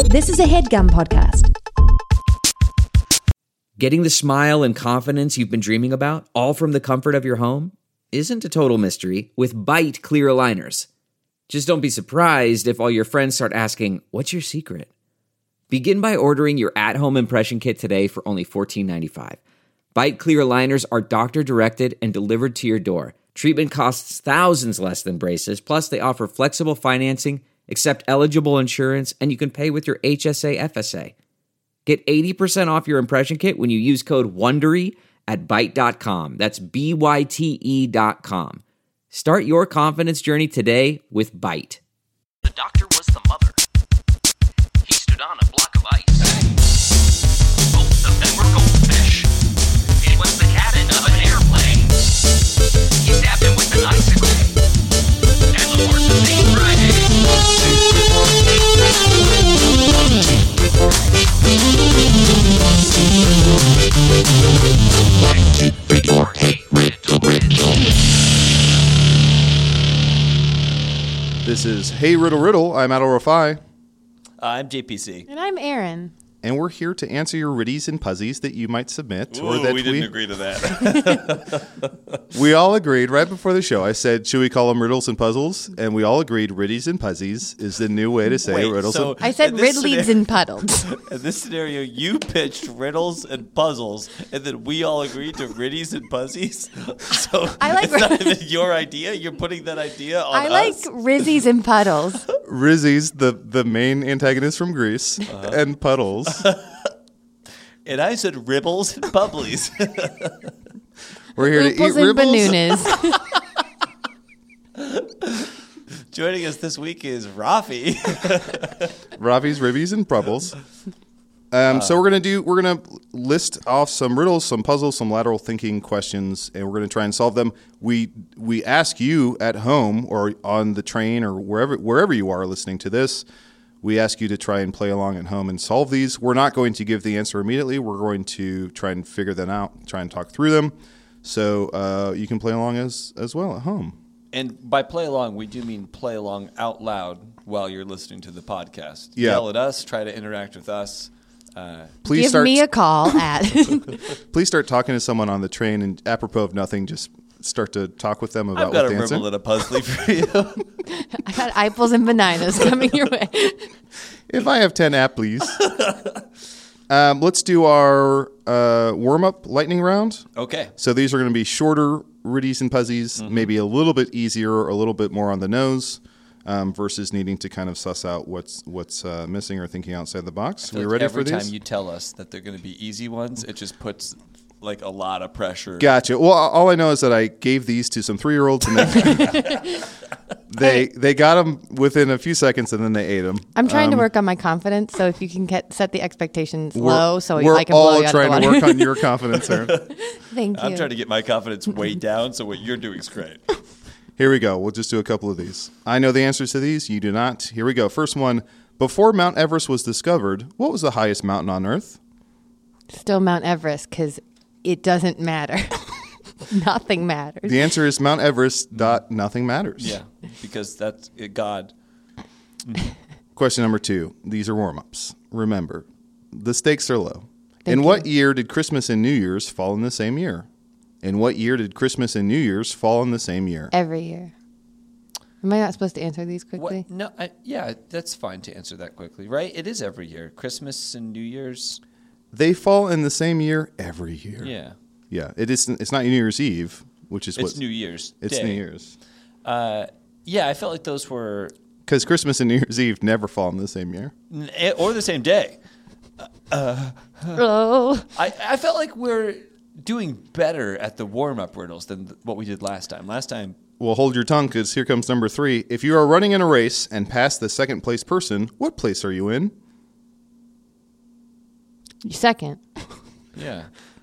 This is a HeadGum podcast. Getting the smile and confidence you've been dreaming about, all from the comfort of your home, isn't a total mystery with Byte clear aligners. Just don't be surprised if all your friends start asking, "What's your secret?" Begin by ordering your at-home impression kit today for only $14.95. Byte clear aligners are doctor-directed and delivered to your door. Treatment costs thousands less than braces, plus they offer flexible financing, accept eligible insurance, and you can pay with your HSA FSA. Get 80% off your impression kit when you use code WONDERY at Byte.com. That's BYTE.com. Start your confidence journey today with Byte. The doctor was the mother. He stood on a block of ice. Both of them were goldfish. It was the cabin of an airplane. He stabbed him with an icicle. And the horse was named Friday. This is Hey Riddle Riddle. I'm Adal Rafai. I'm JPC. And I'm Aaron. And we're here to answer your riddies and puzzies that you might submit. Ooh, or that we didn't agree to that. We all agreed right before the show. I said, should we call them riddles and puzzles? And we all agreed riddies and puzzies is the new way to say riddles. So I said riddlies and puddles. In this scenario, you pitched riddles and puzzles, and then we all agreed to riddies and puzzies. So I like it's not even your idea. You're putting that idea on I us. like rizzies and puddles. Rizzies, the main antagonist from Greece, and Puddles. And I said ribbles and bubblies. We're here to eat Ripples and ribbles. banoonas. Joining us this week is Rafi. Ravi's, ribbies, and prubbles. So we're gonna list off some riddles, some puzzles, some lateral thinking questions, and we're gonna try and solve them. We ask you at home or on the train or wherever you are listening to this. We ask you to try and play along at home and solve these. We're not going to give the answer immediately. We're going to try and figure them out, try and talk through them. So you can play along as well at home. And by play along, we do mean play along out loud while you're listening to the podcast. Yeah. Yell at us, try to interact with us. Please Give me a call at. Please start talking to someone on the train, and apropos of nothing, just start to talk with them about I've got what a the answer. ribble and a puzzly for you. I got apples and bananas coming your way. If I have 10 apples. Let's do our warm-up lightning round. Okay. So these are going to be shorter riddies and puzzies, maybe a little bit easier, a little bit more on the nose, versus needing to kind of suss out what's missing or thinking outside the box. We ready for these? Every time you tell us that they're going to be easy ones, it just puts like a lot of pressure. Gotcha. Well, all I know is that I gave these to some 3-year-olds, and they got them within a few seconds, and then they ate them. I'm trying to work on my confidence, so if you can set the expectations low, so we're I can blow all you out of the trying to water. work on your confidence, Aaron. Thank you. I'm trying to get my confidence way down, so what you're doing is great. Here we go. We'll just do a couple of these. I know the answers to these. You do not. Here we go. First one. Before Mount Everest was discovered, what was the highest mountain on Earth? Still Mount Everest, because it doesn't matter. Nothing matters. The answer is Mount Everest. Nothing matters. Yeah, because that's God. Question number 2. These are warm-ups. Remember, the stakes are low. Thank In you. what year did Christmas and New Year's fall in the same year? In what year did Christmas and New Year's fall in the same year? Every year. Am I not supposed to answer these quickly? What? No, yeah, that's fine to answer that quickly, right? It is every year. Christmas and New Year's. They fall in the same year every year. Yeah. Yeah. It's not New Year's Eve, which is It's New Year's It's Day. New Year's. Yeah, I felt like those were... Because Christmas and New Year's Eve never fall in the same year. Or the same day. Oh. I felt like we're doing better at the warm-up riddles than what we did last time. Last time... Well, hold your tongue, because here comes number 3. If you are running in a race and pass the second place person, what place are you in? Second. Yeah.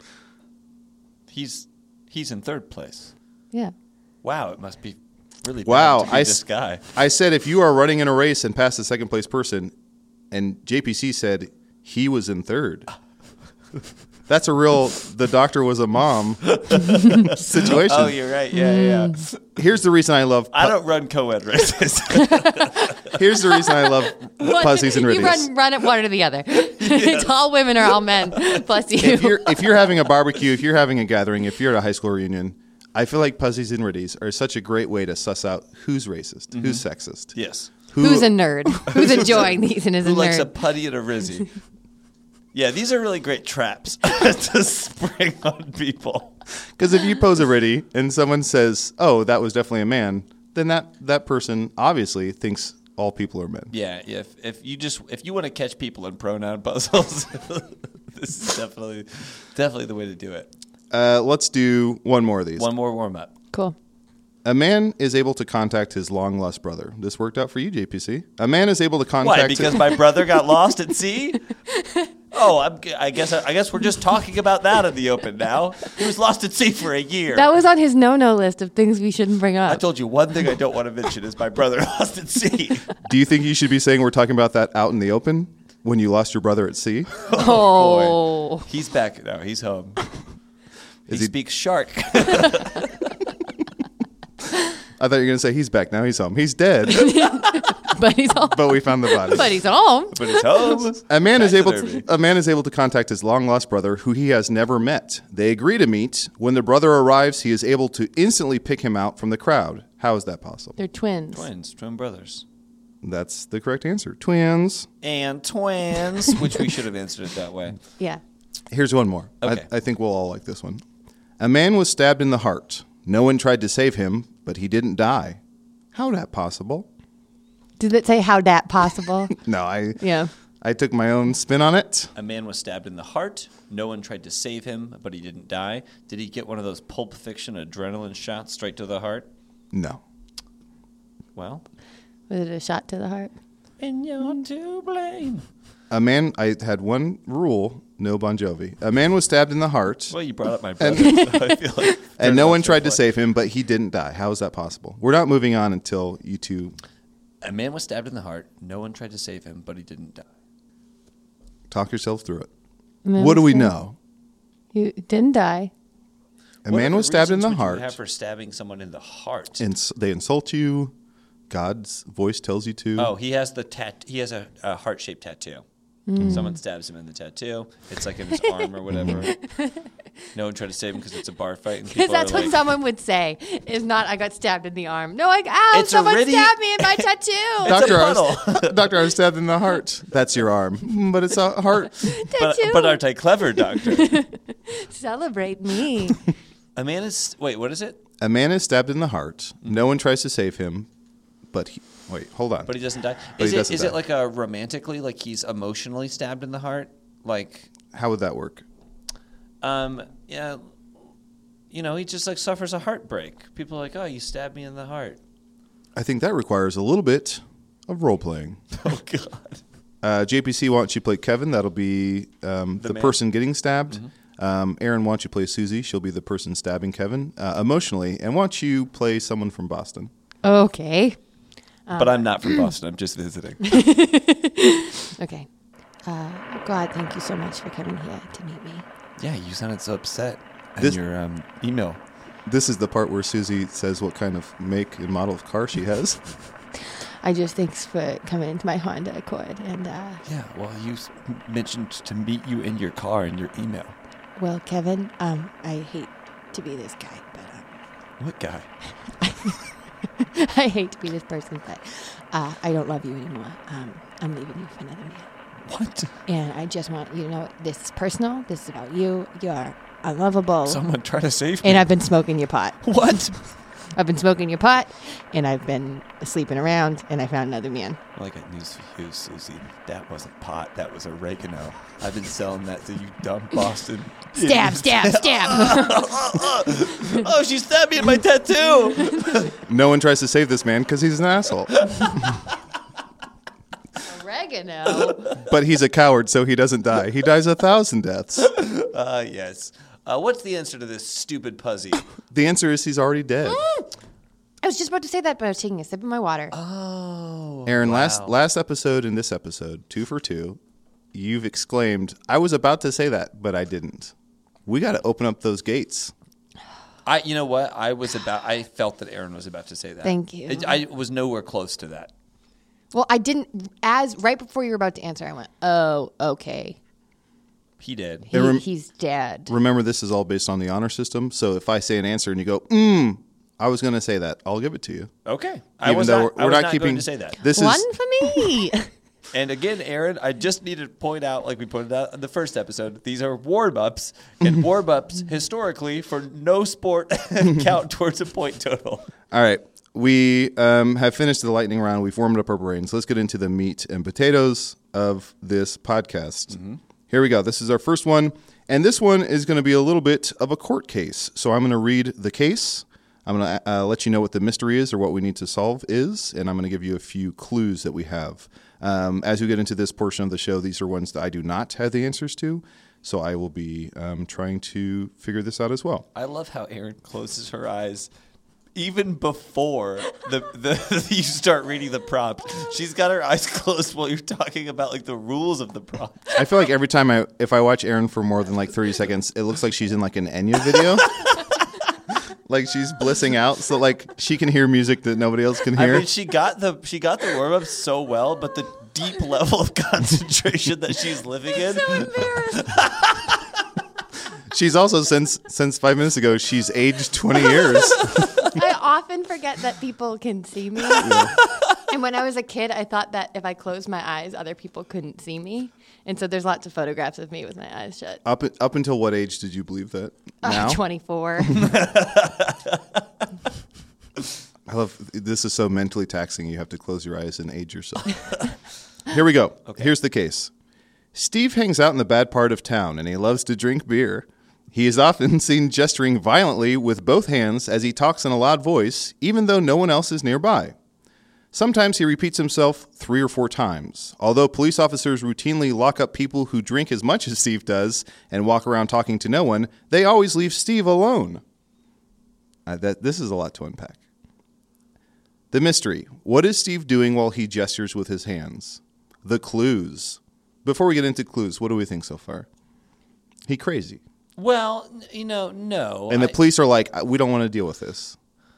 He's in third place. Yeah. Wow, it must be really bad Wow, to be this guy. I said if you are running in a race and pass the second place person, and JPC said he was in third. That's a real, the doctor was a mom situation. Oh, you're right. Yeah. Here's the reason I love, I don't run co-ed races. here's the reason I love Puzzies and You Riddies. run it one or the other. It's all women or all men, plus you. If you're having a barbecue, if you're having a gathering, if you're at a high school reunion, I feel like Puzzies and Riddies are such a great way to suss out who's racist, who's sexist. Yes. Who's a nerd? Who's enjoying these and is a Who likes a nerd? putty and a rizzy? Yeah, these are really great traps to spring on people. Because if you pose a Riddy and someone says, "Oh, that was definitely a man," then that person obviously thinks all people are men. Yeah, if you want to catch people in pronoun puzzles, this is definitely the way to do it. Let's do one more of these. One more warm up. Cool. A man is able to contact his long lost brother. This worked out for you, JPC. A man is able to contact. Why? Because my brother got lost at sea. Oh, I guess we're just talking about that in the open now. He was lost at sea for a year. That was on his no-no list of things we shouldn't bring I up. told you one thing I don't want to mention is my brother lost at sea. Do you think you should be saying we're talking about that out in the open when you lost your brother at sea? Oh. He's back now. He's home. He he- speaks shark. I thought you were going to say he's back now. He's home. He's dead, But he's home. but we found the body. But he's home. But he's home. A man is able Taxidermy. to, a man is able to contact his long lost brother who he has never met. They agree to meet. When the brother arrives, he is able to instantly pick him out from the crowd. How is that possible? They're twins. Twin brothers. That's the correct answer. Twins. And twins, which we should have answered it that way. Yeah. Here's one more. Okay. I think we'll all like this one. A man was stabbed in the heart. No one tried to save him, but he didn't die. How that possible? Did it say how that possible? No, Yeah. I took my own spin on it. A man was stabbed in the heart. No one tried to save him, but he didn't die. Did he get one of those Pulp Fiction adrenaline shots straight to the heart? No. Well, Was it a shot to the heart? and you're to blame. A man, I had one rule, no Bon Jovi. A man was stabbed in the heart, Well, you brought up my brother, so I feel like and no one that's tried to your save him, but he didn't die. How is that possible? We're not moving on until you two point. A man was stabbed in the heart. No one tried to save him, but he didn't die. talk yourselves through it. Man What do we was know? You didn't die. A What man other was stabbed in reasons the would you heart, have for stabbing someone in the heart? and they insult you. God's voice tells you to. Oh, he has He has a heart-shaped tattoo. Someone stabs him in the tattoo. It's like in his arm or whatever. No one tried to save him because it's a bar fight. Because that's what someone would say. Is not, I got stabbed in the arm. No, It's a someone Riddy- stabbed me in my tattoo. Doctor, puddle. Doctor, I was stabbed in the heart. That's your arm, but it's a heart. Tattoo. But aren't I clever, doctor? Celebrate me. A man is... Wait, what is it? A man is stabbed in the heart. No one tries to save him, but he... Wait, hold on. But he doesn't die. But Is he it doesn't is die. it like a romantically, like he's emotionally stabbed in the heart? Like, How would that work? yeah, you know, he just like suffers a heartbreak. People are like, oh, you stabbed me in the heart. I think that requires a little bit of role playing. Oh God. JPC, why don't you play Kevin? That'll be the man. person getting stabbed. Aaron, why don't you play Susie? She'll be the person stabbing Kevin emotionally. And why don't you play someone from Boston? Okay. But I'm not from Boston. I'm just visiting. Okay. God, thank you so much for coming here to meet me. Yeah, you sounded so upset in This- your email. This is the part where Susie says what kind of make and model of car she has. I just thanks for coming into my Honda Accord. And, Yeah, well, you mentioned to meet you in your car in your email. well, Kevin, I hate to be this guy, but What guy? I hate to be this person, but I don't love you anymore. I'm leaving you for another man. What? And I just want you to know this is personal. This is about you. You're unlovable. Someone try to save me. And I've been smoking your pot. What? I've been smoking your pot, and I've been sleeping around, and I found another man. Well, I got news for you, Susie. That wasn't pot. That was oregano. I've been selling that to you dumb Boston. Stab, stab, stab. Oh, she stabbed me in my tattoo. No one tries to save this man because he's an asshole. Oregano. But he's a coward, so he doesn't die. He dies 1,000 deaths. Yes. What's the answer to this stupid puzzy? The answer is he's already dead. I was just about to say that, but I was taking a sip of my water. Oh. Aaron, wow. last episode and this episode, 2 for 2. you've exclaimed, "I was about to say that, but I didn't." We got to open up those gates. You know what? I felt that Aaron was about to say that. Thank you. I was nowhere close to that. Well, I didn't. Right before you were about to answer, I went, "Oh, okay." He did. He's dead. Remember, this is all based on the honor system. So if I say an answer and you go, I was going to say that, I'll give it to you. Okay. I was not going to say that. One for me. And again, Aaron, I just need to point out, like we pointed out in the first episode, these are warm-ups, and warm-ups historically for no sport count towards a point total. All right. We have finished the lightning round. We've warmed up our brains. Let's get into the meat and potatoes of this podcast. Here we go. This is our first one. And this one is going to be a little bit of a court case. So I'm going to read the case. I'm going to let you know what the mystery is or what we need to solve is. And I'm going to give you a few clues that we have. As we get into this portion of the show, these are ones that I do not have the answers to. So I will be trying to figure this out as well. I love how Erin closes her eyes even before you start reading the prompt. She's got her eyes closed while you're talking about like the rules of the prompt. I feel like every time if I watch Erin for more than like 30 seconds, it looks like she's in like an Enya video. Like she's blissing out, so like she can hear music that nobody else can hear. I mean, she got the warm up so well, but the deep level of concentration that she's living in. So embarrassed. She's also since 5 minutes ago, she's aged 20 years. I often forget that people can see me. And when I was a kid, I thought that if I closed my eyes, other people couldn't see me. And so there's lots of photographs of me with my eyes shut. Up until what age did you believe that? Now? 24. I love this is so mentally taxing. You have to close your eyes and age yourself. Here we go. Okay. Here's the case. Steve hangs out in the bad part of town, and he loves to drink beer. He is often seen gesturing violently with both hands as he talks in a loud voice, even though no one else is nearby. Sometimes he repeats himself 3 or 4 times. Although police officers routinely lock up people who drink as much as Steve does and walk around talking to no one, they always leave Steve alone. This is a lot to unpack. The mystery. What is Steve doing while he gestures with his hands? The clues. Before we get into clues, what do we think so far? He crazy. Well, no. And the police are like, we don't want to deal with this.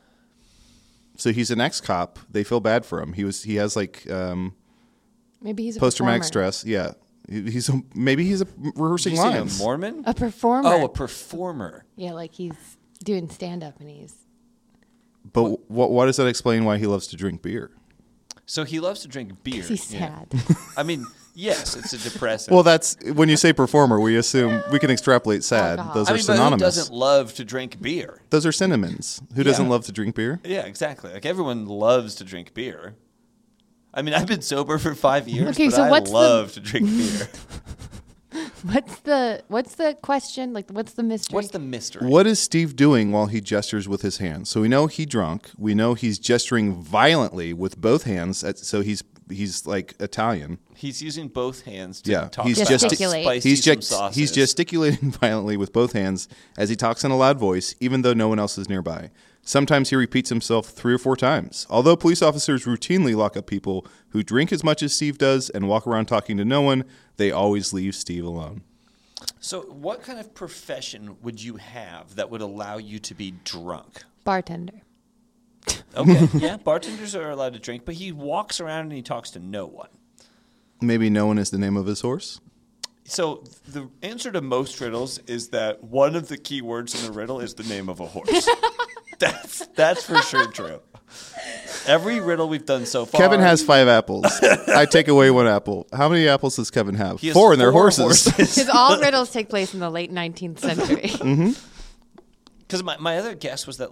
So he's an ex-cop. They feel bad for him. He has like maybe he's a post-traumatic performer. stress. Yeah, maybe he's rehearsing lines. A Mormon? A performer. Oh, a performer. Yeah, like he's doing stand-up and he's... But what does that explain why he loves to drink beer? So he loves to drink beer. 'Cause he's sad. I mean, yes, it's a depressant. Well, that's when you say performer, we assume we can extrapolate sad. Alcohol. Those I are mean, but synonymous. who doesn't love to drink beer? Those are synonyms. Who doesn't love to drink beer? Yeah, exactly. Like everyone loves to drink beer. I mean, I've been sober for 5 years, Okay, but so I what's love to drink beer. What's the question? Like, what's the mystery? What's the mystery? What is Steve doing while he gestures with his hands? So we know he drunk. We know he's gesturing violently with both hands. So he's like Italian. He's using both hands to talk he's about Gesticulate. how spicy He's some sauce he's is. gesticulating violently with both hands as he talks in a loud voice, even though no one else is nearby. Sometimes he repeats himself 3 or 4 times. Although police officers routinely lock up people who drink as much as Steve does and walk around talking to no one, they always leave Steve alone. So what kind of profession would you have that would allow you to be drunk? Bartender. Okay, yeah, bartenders are allowed to drink, but he walks around and he talks to no one. Maybe no one is the name of his horse? So the answer to most riddles is that one of the key words in the riddle is the name of a horse. That's for sure true. Every riddle we've done so far. Kevin has 5 apples. I take away 1 apple. How many apples does Kevin have? He has 4, and they're 4 horses. Because all riddles take place in the late 19th century. Because my other guess was that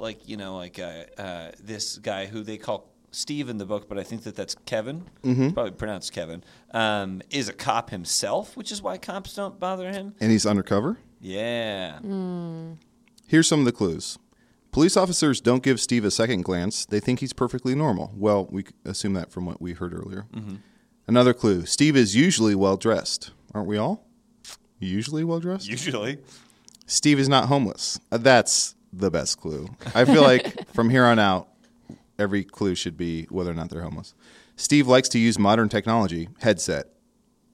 this guy who they call Steve in the book, but I think that's Kevin. It's probably pronounced Kevin. Is a cop himself, which is why cops don't bother him. And he's undercover? Yeah. Here's some of the clues. Police officers don't give Steve a second glance. They think he's perfectly normal. Well, we assume that from what we heard earlier. Another clue. Steve is usually well-dressed. Aren't we all? Usually well-dressed? Usually. Steve is not homeless. That's the best clue. I feel like from here on out, every clue should be whether or not they're homeless. Steve likes to use modern technology. Headset.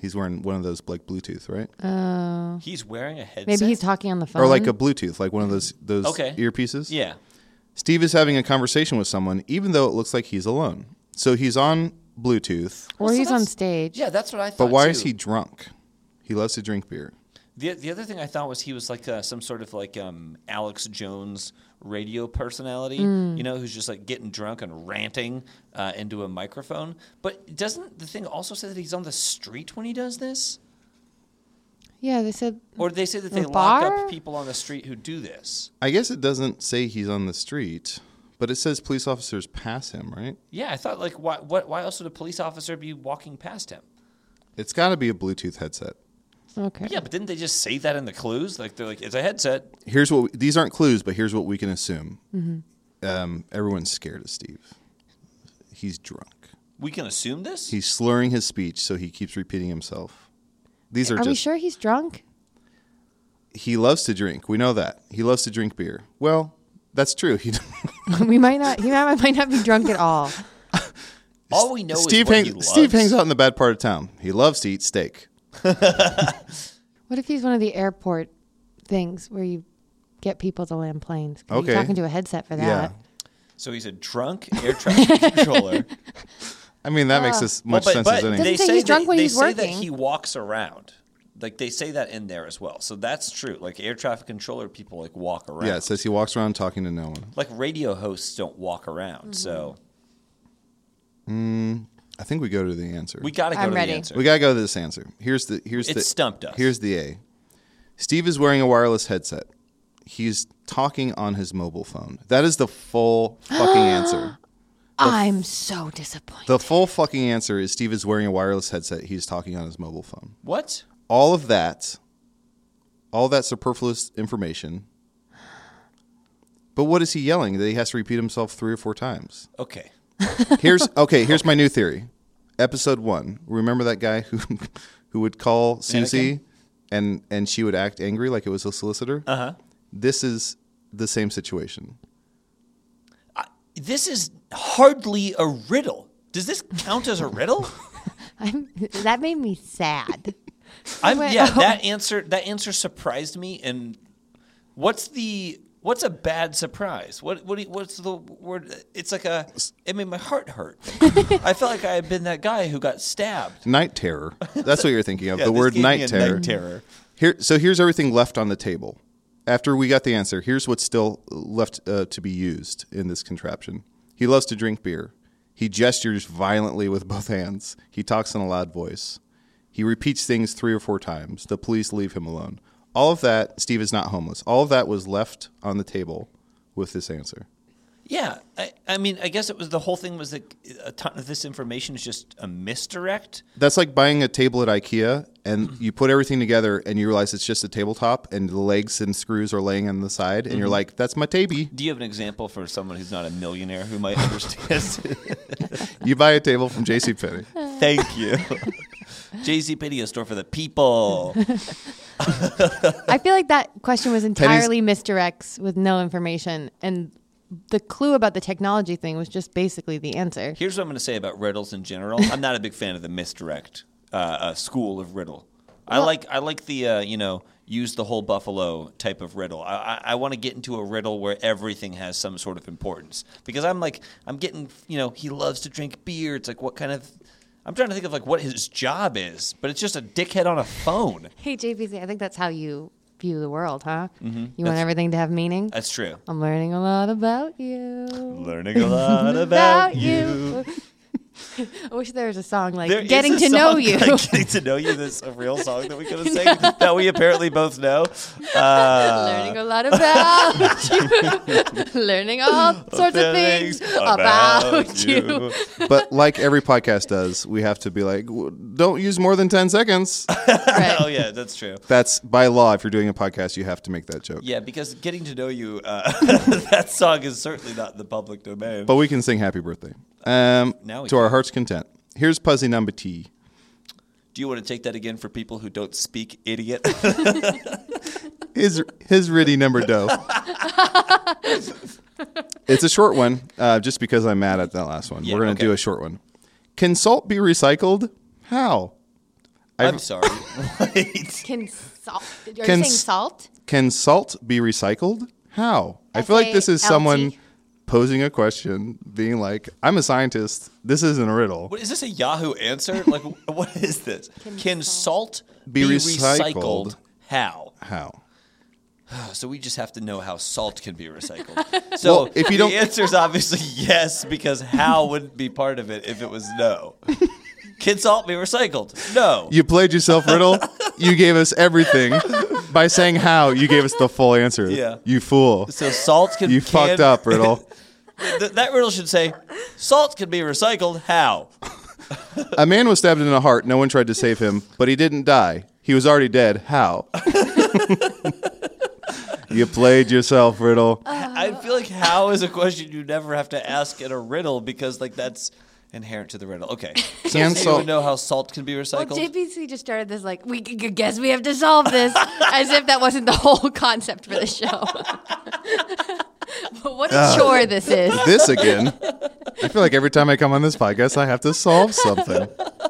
He's wearing one of those like Bluetooth, right? He's wearing a headset. Maybe he's talking on the phone. Or like a Bluetooth, like one of those Okay. earpieces. Yeah. Steve is having a conversation with someone, even though it looks like he's alone. So he's on Bluetooth, or Well, so he's on that's- stage. Yeah, that's what I thought. but why too. is he drunk? He loves to drink beer. The other thing I thought was he was like some sort of like Alex Jones radio personality, who's just like getting drunk and ranting into a microphone. But doesn't the thing also say that he's on the street when he does this? Yeah, they said. Or did they say that they The lock bar? up people on the street who do this? I guess it doesn't say he's on the street, but it says police officers pass him, right? Yeah, I thought like why else would a police officer be walking past him? It's got to be a Bluetooth headset. Okay. Yeah, but didn't they just say that in the clues? Like they're like, it's a headset. Here's what these aren't clues, but here's what we can assume. Everyone's scared of Steve. He's drunk. We can assume this? He's slurring his speech, so he keeps repeating himself. These are Are we just. sure he's drunk? He loves to drink. We know that. He loves to drink beer. Well, that's true. He We might not. He might not be drunk at all. All we know Steve is what he loves. Steve hangs out in the bad part of town. He loves to eat steak. What if he's one of the airport things where you get people to land planes? 'Cause Okay. You're talking to a headset for that. Yeah. So he's a drunk air traffic controller. I mean, that makes as much Well, sense but as anything. Doesn't say he's drunk when they he's say that working. he walks around. Like they say that in there as well. So that's true. Like air traffic controller people like walk around. Yeah, it says he walks around talking to no one. Like radio hosts don't walk around. So I think we go to the answer. we got to go I'm to ready. the answer. We gotta go to this answer. It stumped us. Here's the A. Steve is wearing a wireless headset. He's talking on his mobile phone. That is the full fucking answer. I'm so disappointed. The full fucking answer is Steve is wearing a wireless headset. He's talking on his mobile phone. What? All that superfluous information. But what is he yelling? That he has to repeat himself 3 or 4 times. Okay. Here's my new theory. Episode 1. Remember that guy who would call Susie and she would act angry like it was a solicitor? Uh-huh. This is the same situation. This is hardly a riddle. Does this count as a riddle? That made me sad. That answer surprised me. And what's a bad surprise? What's the word? It's like it made my heart hurt. I felt like I had been that guy who got stabbed. Night terror. That's what you're thinking of. Yeah, the this word gave me night a terror. night terror. Here's everything left on the table. After we got the answer, here's what's still left to be used in this contraption. He loves to drink beer. He gestures violently with both hands. He talks in a loud voice. He repeats things 3 or 4 times. The police leave him alone. All of that, Steve is not homeless. All of that was left on the table with this answer. Yeah, I mean, I guess it was the whole thing was that a ton of this information is just a misdirect. That's like buying a table at IKEA and you put everything together and you realize it's just a tabletop and the legs and screws are laying on the side and you're like, that's my tabby. Do you have an example for someone who's not a millionaire who might understand? You buy a table from JCPenney. Thank you. JCPenney, a store for the people. I feel like that question was entirely misdirects with no information, and the clue about the technology thing was just basically the answer. Here's what I'm going to say about riddles in general. I'm not a big fan of the misdirect school of riddle. I like the use the whole buffalo type of riddle. I want to get into a riddle where everything has some sort of importance, because I'm getting, he loves to drink beer. It's like, what kind of, I'm trying to think of like what his job is, but it's just a dickhead on a phone. Hey, JPC, I think that's how you view the world, huh? Mm-hmm. You want everything to have meaning? That's true. I'm learning a lot about you. Learning a lot about you. I wish there was a song like There is Getting a to Know song You. like Getting to Know You. That's a real song that we could have sang that we apparently both know. Learning a lot about you. Learning all sorts of things about you. But like every podcast does, we have to be like, don't use more than 10 seconds. Right. Oh, yeah, that's true. That's by law. If you're doing a podcast, you have to make that joke. Yeah, because Getting to Know You, that song is certainly not in the public domain. But we can sing happy birthday Now we to our can. heart's content. Here's Puzzy number T. Do you want to take that again for people who don't speak idiot? His riddy number dough. It's a short one, just because I'm mad at that last one. Yeah, We're going to okay. do a short one. Can salt be recycled? How? I'm sorry. Wait. Can salt? Are you Can saying s- salt? Can salt be recycled? How? I feel like this is someone SALT. posing a question, being like, I'm a scientist. This isn't a riddle. What, is this a Yahoo answer? Like, what is this? Can salt Be be recycled? recycled? How? How? So we just have to know how salt can be recycled. So Well, if you the don't- answer is obviously yes, because how wouldn't be part of it if it was no. Can salt be recycled? No. You played yourself, riddle. You gave us everything. By saying how, you gave us the full answer. Yeah. You fool. So salt can. You fucked up, riddle. That riddle should say, salt can be recycled. How? A man was stabbed in the heart. No one tried to save him, but he didn't die. He was already dead. How? You played yourself, riddle. I feel like how is a question you never have to ask in a riddle because like that's inherent to the riddle. Okay. So Can you salt- would know how salt can be Well, recycled? JPC just started this like, we guess we have to solve this, as if that wasn't the whole concept for the show. But what a chore this is. This again. I feel like every time I come on this podcast, I have to solve something.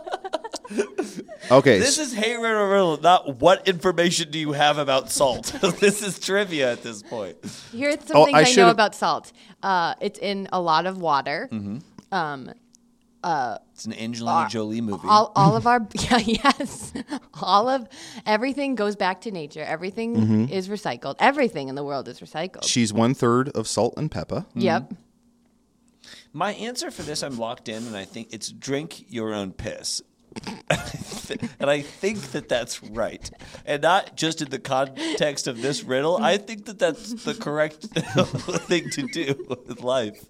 Okay. This is Hey Riddle Riddle, not what information do you have about salt. This is trivia at this point. Here's some things I I know should've- about salt. It's in a lot of water. It's an Angelina Jolie movie. All of our yes, everything goes back to nature. Everything is recycled. Everything in the world is recycled. She's 1/3 of salt and pepper. Yep. My answer for this, I'm locked in, and I think it's drink your own piss. And I think that that's right. And not just in the context of this riddle. I think that that's the correct thing to do with life.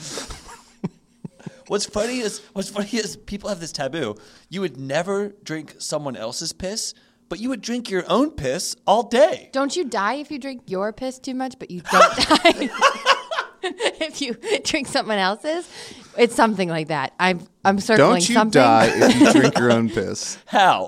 What's funny is people have this taboo. You would never drink someone else's piss, but you would drink your own piss all day. Don't you die if you drink your piss too much, but you don't die if you drink someone else's? It's something like that. I'm circling Don't you something. die if you drink your own piss. How?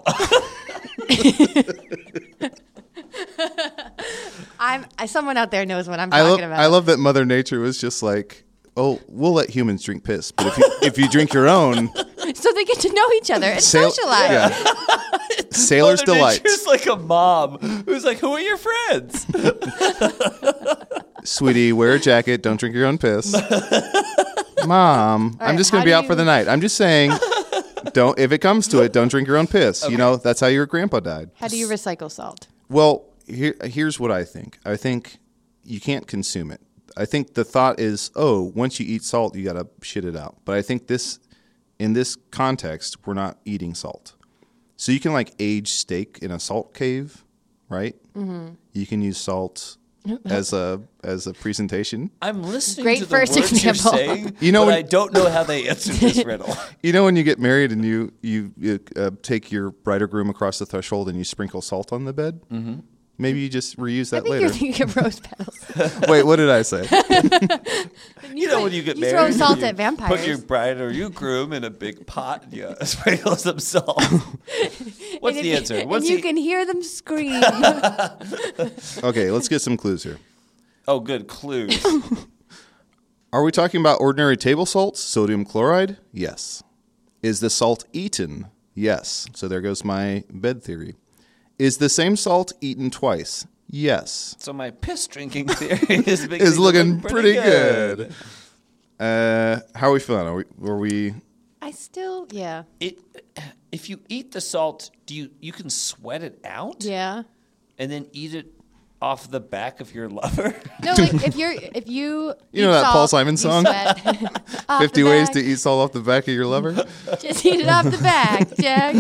Someone out there knows what I'm talking about. I love that Mother Nature was just like, oh, we'll let humans drink piss, but if you drink your own, So they get to know each other and sail- socialize. yeah. Sailor's Mother delight. Nature's like a mom who's like, who are your friends? Sweetie, wear a jacket. Don't drink your own piss. Mom, I'm right, just going how to be do out for the you- night. I'm just saying, don't. If it comes to it, don't drink your own piss. You know, that's how your grandpa died. How do you recycle salt? Well, here's what I think. I think you can't consume it. I think the thought is, oh, once you eat salt, you got to shit it out. But I think in this context, we're not eating salt. So you can like age steak in a salt cave, right? Mm-hmm. You can use salt as a presentation. I'm listening Great to the first words example. you're saying, You know but when- I don't know how they answered this riddle. You know when you get married and you take your bride or groom across the threshold and you sprinkle salt on the bed? Mm-hmm. Maybe you just reuse I that think later. you're thinking of rose petals. Wait, what did I say? You know when you get You married, throw salt you at vampires. Put your bride or your groom in a big pot and you sprinkle some salt. What's the answer? And What's you the... can hear them scream. Okay, let's get some clues here. Oh, good clues. Are we talking about ordinary table salts, sodium chloride? Yes. Is the salt eaten? Yes. So there goes my bed theory. Is the same salt eaten twice? Yes. So my piss drinking theory Is looking pretty good. How are we feeling? Were we? I still, yeah. If you eat the salt, you can sweat it out Yeah. and then eat it off the back of your lover? No, like if you You know that Paul Simon song? 50 ways to eat salt off the back of your lover? Just eat it off the back, Jack.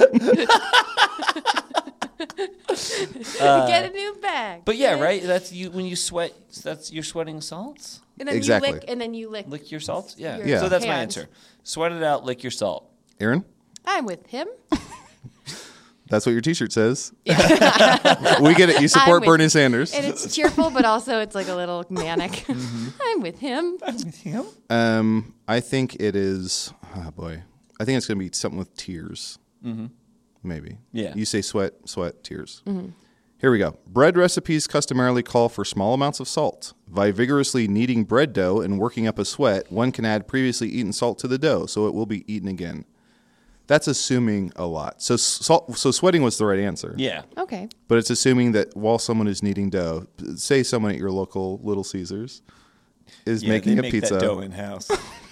Get a new bag. But yeah, right? That's you when you sweat. You're sweating salts. And then Exactly. you lick, and then you lick. Lick your salts. Yeah. Your Yeah. So that's my hands. answer. Sweat it out. Lick your salt. Aaron? I'm with him. That's what your T-shirt says. We get it. You support with- Bernie Sanders. And it's cheerful, but also it's like a little manic. I'm with him. I think it is. Oh boy, I think it's going to be something with tears. Mm-hmm. Maybe. Yeah. You say sweat, tears. Mm-hmm. Here we go. Bread recipes customarily call for small amounts of salt. By vigorously kneading bread dough and working up a sweat, one can add previously eaten salt to the dough, so it will be eaten again. That's assuming a lot. So sweating was the right answer. Yeah. Okay. But it's assuming that while someone is kneading dough, say someone at your local Little Caesars is making they a make pizza. that dough in house.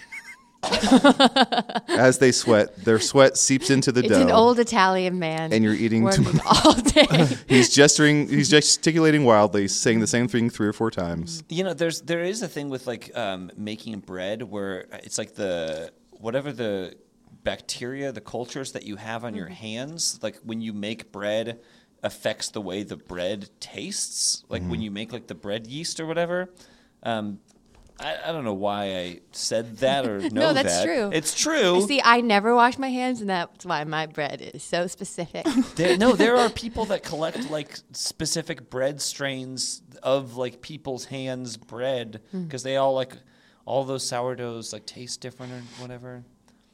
As they sweat, their sweat seeps into the It's dough. an old Italian man. And you're eating working all day. He's gesticulating wildly, saying the same thing 3 or 4 times. You know, there is a thing with like making bread where it's like whatever the bacteria, the cultures that you have on your hands, like when you make bread affects the way the bread tastes. Like when you make like the bread yeast or whatever. I don't know why I said that or know No, that's that. true. It's true. See, I never wash my hands, and that's why my bread is so specific. There are people that collect like specific bread strains of like people's hands bread because they all like all those sourdoughs like taste different or whatever.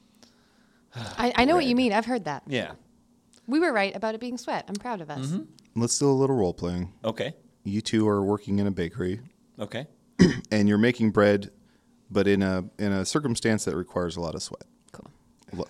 I know what you mean. I've heard that. Yeah. We were right about it being sweat. I'm proud of us. Let's do a little role playing. Okay. You two are working in a bakery, Okay. and you're making bread, but in a circumstance that requires a lot of sweat. Cool.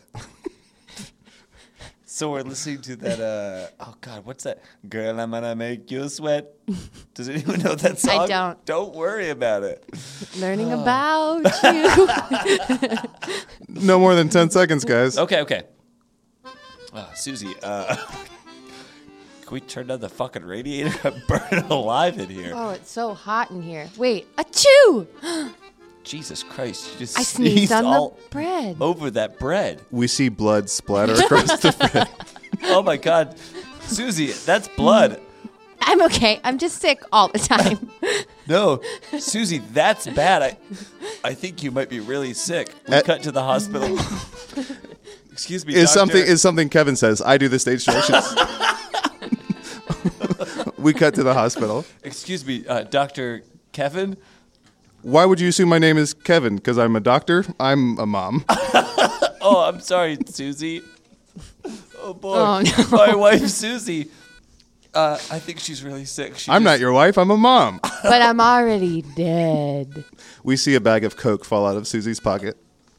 So we're listening to that. Oh God, what's that? Girl, I'm gonna make you sweat. Does anyone know that song? I don't. Don't worry about it. Learning about you. No more than 10 seconds, guys. Okay. Susie, can we turn down the fucking radiator? I'm burning alive in here. Oh, it's so hot in here. Wait, achoo! Jesus Christ! You just I sneezed on all the bread. over that bread. We see blood splatter across the bread. Oh my God, Susie, that's blood. I'm okay. I'm just sick all the time. No, Susie, that's bad. I think you might be really sick. We cut to the hospital. Excuse me, Is doctor. something Kevin says. I do the stage directions. We cut to the hospital. Excuse me, Dr. Kevin. Why would you assume my name is Kevin? Because I'm a doctor? I'm a mom. Oh, I'm sorry, Susie. Oh boy, Oh, no. my wife Susie. I think she's really sick. I'm not your wife. I'm a mom. But I'm already dead. We see a bag of Coke fall out of Susie's pocket.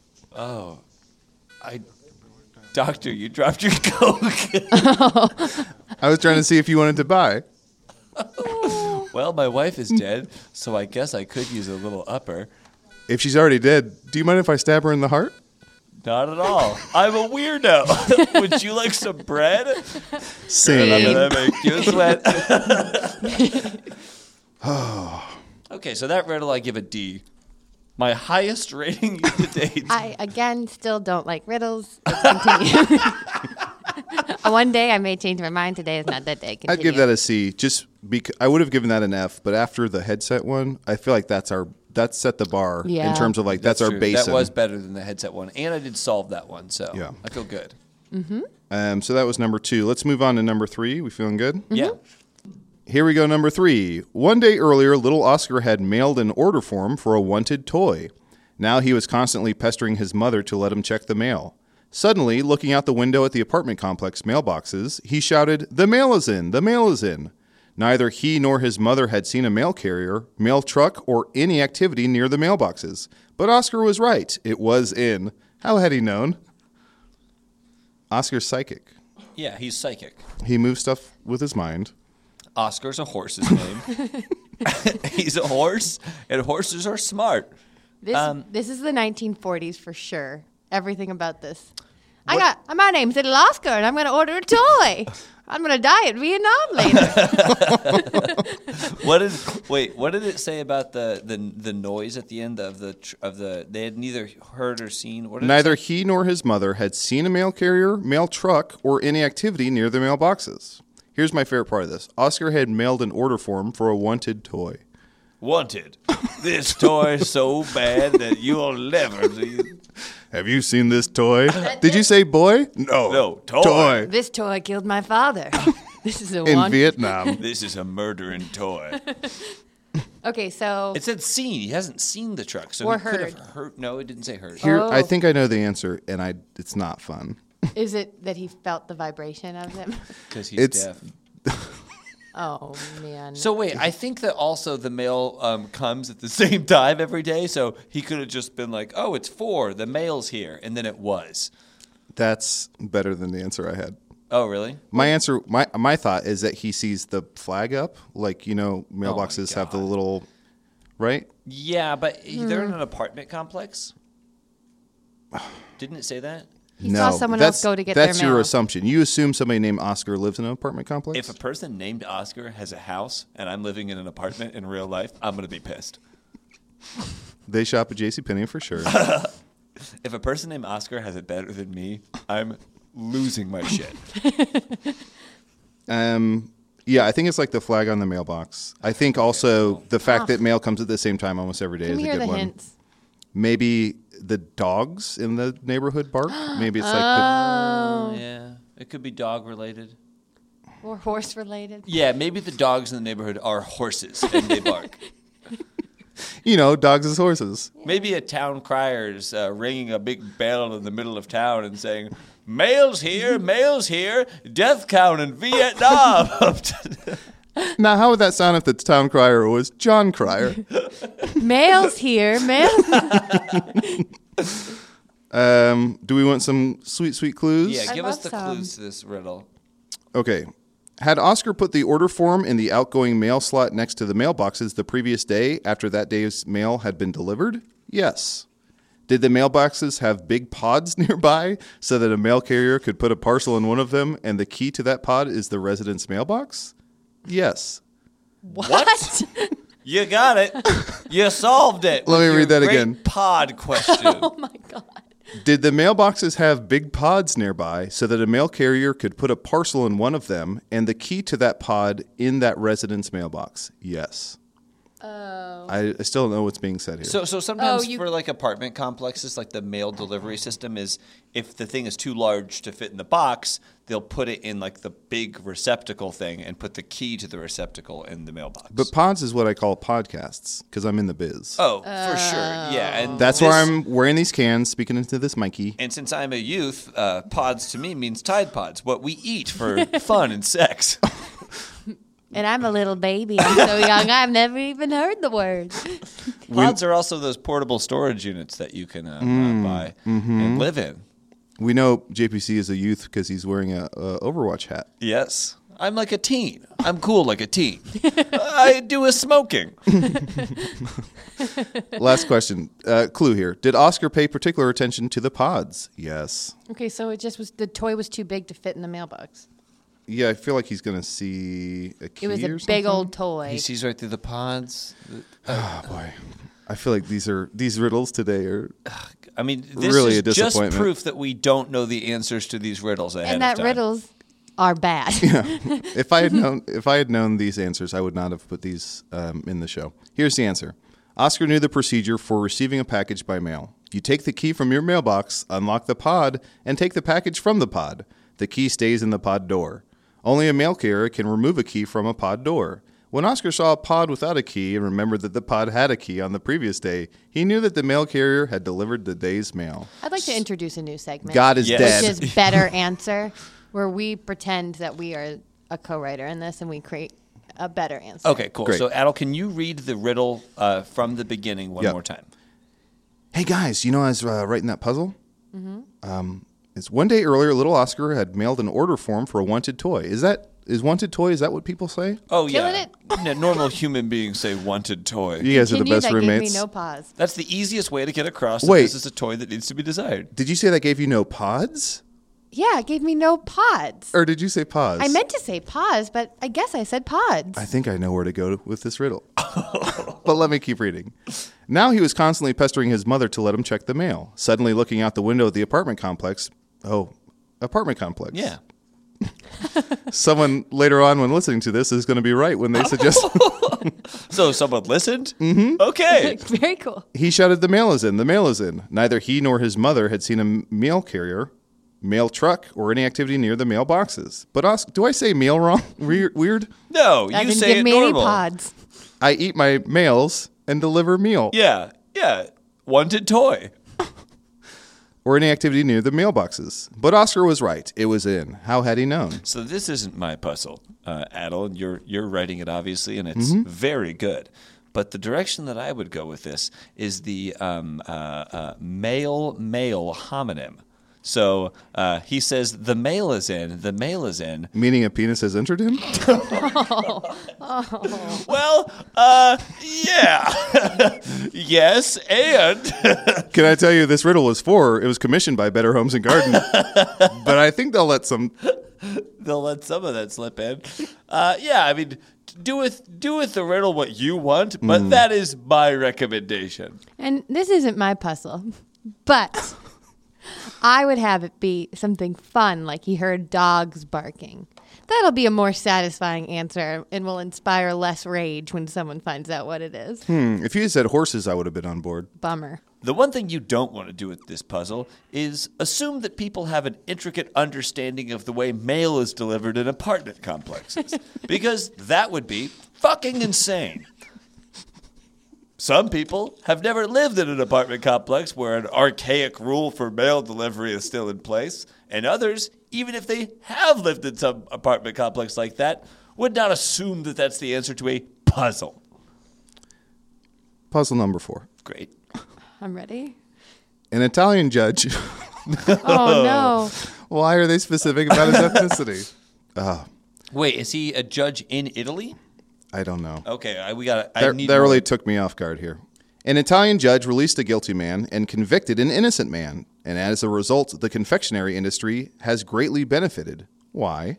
Doctor, you dropped your Coke. I was trying to see if you wanted to buy. Well, my wife is dead, so I guess I could use a little upper. If she's already dead, do you mind if I stab her in the heart? Not at all. I'm a weirdo. Would you like some bread? Girl, I'm Same. gonna make you sweat. Okay, so that riddle I give a D. My highest rating to date. I, again, still don't like riddles. Let's continue. One day I may change my mind. Today is not that day. Continue. I'd give that a C. Just I would have given that an F, but after the headset one, I feel like that set the bar in Yeah. terms of like that's our True. basin. That was better than the headset one, and I did solve that one, so Yeah. I feel good. So that was number 2. Let's move on to number 3. We feeling good? Yeah. Here we go, number 3. One day earlier, little Oscar had mailed an order form for a wanted toy. Now he was constantly pestering his mother to let him check the mail. Suddenly, looking out the window at the apartment complex mailboxes, he shouted, "The mail is in! The mail is in!" Neither he nor his mother had seen a mail carrier, mail truck, or any activity near the mailboxes. But Oscar was right. It was in. How had he known? Oscar's psychic. Yeah, he's psychic. He moves stuff with his mind. Oscar's a horse's name. He's a horse, and horses are smart. This is the 1940s for sure. Everything about this. My name's Little Oscar, and I'm going to order a toy. I'm going to die in Vietnam later. What did it say about the noise at the end of the? They had neither heard or seen. What did it Neither say? he nor his mother had seen a mail carrier, mail truck, or any activity near the mailboxes. Here's my favorite part of this. Oscar had mailed an order form for a wanted toy. Wanted. This toy is so bad that you'll never see. Have you seen this toy? Did you say boy? No, toy. Toy. This toy killed my father. This is a In one. Vietnam. This is a murdering toy. Okay, so It said seen. He hasn't seen the truck, so Or he could have heard. heard. No, it didn't say heard. Here, Oh. I think I know the answer, and it's not fun. is it that he felt the vibration of them? Because he's It's- deaf. Oh, man. So wait, I think that also the mail comes at the same time every day. So he could have just been like, "Oh, it's 4. The mail's here," and then it was. That's better than the answer I had. Oh, really? My answer, my thought is that he sees the flag up, like, mailboxes have the little, right? Yeah, but they're in an apartment complex. Didn't it say that? He saw someone else go to get their mail. That's your assumption. You assume somebody named Oscar lives in an apartment complex? If a person named Oscar has a house and I'm living in an apartment in real life, I'm going to be pissed. They shop at JCPenney for sure. If a person named Oscar has it better than me, I'm losing my shit. Yeah, I think it's like the flag on the mailbox. I think also the fact that mail comes at the same time almost every day Can is we a hear good the one. hints? Maybe the dogs in the neighborhood bark. Maybe it's like Yeah, it could be dog related. Or horse related? Yeah, maybe the dogs in the neighborhood are horses and they bark. dogs as horses. Maybe a town crier's ringing a big bell in the middle of town and saying, mail's here, death count in Vietnam. Now, how would that sound if the town crier was John Cryer? Mail's here. Do we want some sweet clues? Yeah, give us love the some. clues to this riddle. Okay. Had Oscar put the order form in the outgoing mail slot next to the mailboxes the previous day after that day's mail had been delivered? Yes. Did the mailboxes have big pods nearby so that a mail carrier could put a parcel in one of them and the key to that pod is the resident's mailbox? Yes. What? You got it. You solved it. Let me with read that your great again. Pod question. Oh, my God. Did the mailboxes have big pods nearby so that a mail carrier could put a parcel in one of them and the key to that pod in that resident's mailbox? Yes. Oh. I still don't know what's being said here. So sometimes you- for like apartment complexes, like the mail delivery system is, if the thing is too large to fit in the box, they'll put it in like the big receptacle thing and put the key to the receptacle in the mailbox. But pods is what I call podcasts because I'm in the biz. for sure, yeah, and That's why I'm wearing these cans, speaking into this Mikey. And since I'm a youth, pods to me means Tide Pods, what we eat for fun and sex. And I'm a little baby. I'm so young. I've never even heard the word. Pods are also those portable storage units that you can buy and live in. We know JPC is a youth because he's wearing a Overwatch hat. Yes. I'm like a teen. I'm cool like a teen. I do a smoking. Last question. Clue here. Did Oscar pay particular attention to the pods? Yes. Okay, so the toy was too big to fit in the mailbox. Yeah, I feel like he's going to see a key It was or a something. big old toy. He sees right through the pods. Oh, boy. I feel like these riddles today are... I mean, this Really a is just disappointment. proof that we don't know the answers to these riddles ahead And of that time. riddles are bad. If I had known these answers, I would not have put these in the show. Here's the answer. Oscar knew the procedure for receiving a package by mail. You take the key from your mailbox, unlock the pod, and take the package from the pod. The key stays in the pod door. Only a mail carrier can remove a key from a pod door. When Oscar saw a pod without a key and remembered that the pod had a key on the previous day, he knew that the mail carrier had delivered the day's mail. I'd like to introduce a new segment. God is Yes. dead. Which is Better Answer, where we pretend that we are a co-writer in this and we create a better answer. Okay, cool. Great. So, Adel, can you read the riddle from the beginning one Yep. more time? Hey guys, I was writing that puzzle. It's one day earlier, little Oscar had mailed an order form for a wanted toy. Is wanted toy? Is that what people say? Oh, Killing yeah. it. Yeah, normal human beings say wanted toy. You guys are the Continue, best that roommates. gave me no pause. That's the easiest way to get across that Wait. this is a toy that needs to be desired. Did you say that gave you no pods, Yeah, it gave me no pods. or did you say pause? I meant to say pause, but I guess I said pods. I think I know where to go with this riddle. But let me keep reading. Now he was constantly pestering his mother to let him check the mail. Suddenly looking out the window of the apartment complex. Oh, apartment complex. Yeah. Someone later on when listening to this is going to be right when they suggest. So someone listened? Mm-hmm. Okay. Very cool. He shouted, "The mail is in, the mail is in." Neither he nor his mother had seen a mail carrier, mail truck, or any activity near the mailboxes. But do I say mail wrong? Weird? No, That you didn't say give it me normal. any pods. I eat my mails and deliver meal. Yeah. Wanted toy. Or any activity near the mailboxes. But Oscar was right. It was in. How had he known? So this isn't my puzzle, Adel, and you're writing it obviously, and it's very good. But the direction that I would go with this is the male homonym. So he says, the mail is in. The mail is in. Meaning a penis has entered him? Well, yeah. Yes, and Can I tell you, this riddle was it was commissioned by Better Homes and Garden. But I think they'll let some. they'll let some of that slip in. Yeah, I mean, do with the riddle what you want, but that is my recommendation. And this isn't my puzzle, but I would have it be something fun, like he heard dogs barking. That'll be a more satisfying answer and will inspire less rage when someone finds out what it is. If you had said horses, I would have been on board. Bummer. The one thing you don't want to do with this puzzle is assume that people have an intricate understanding of the way mail is delivered in apartment complexes, because that would be fucking insane. Some people have never lived in an apartment complex where an archaic rule for mail delivery is still in place, and others, even if they have lived in some apartment complex like that, would not assume that that's the answer to a puzzle. Puzzle number 4. Great. I'm ready. An Italian judge. Oh, no. Why are they specific about his ethnicity? Wait, is he a judge in Italy? I don't know. Okay, we got. That really took me off guard here. An Italian judge released a guilty man and convicted an innocent man, and as a result, the confectionery industry has greatly benefited. Why?